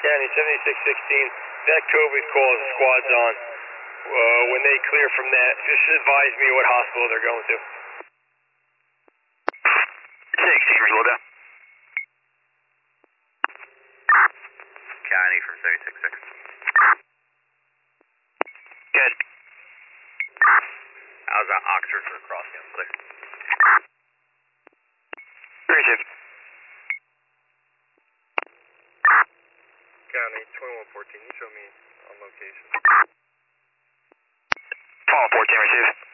County 7616, that COVID call is squads on. When they clear from that, just advise me what hospital they're going to. 16, roll down. County from 7616. Good. How's that Oxford for crossing up there? Appreciate it. County 2114, you show me on location. 2114, receive.